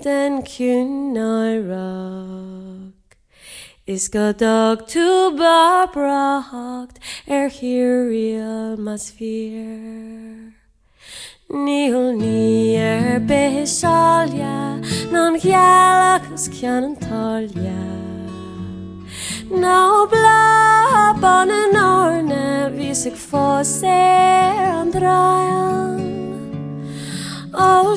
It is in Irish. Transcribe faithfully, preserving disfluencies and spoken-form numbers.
den Cúnarach. Is go dog tú barbracht hirial mas fear. Níl ní ar béisália non ghealachas cean antália. Ná bla ban an orna vís ag fós ar an dráan. Ó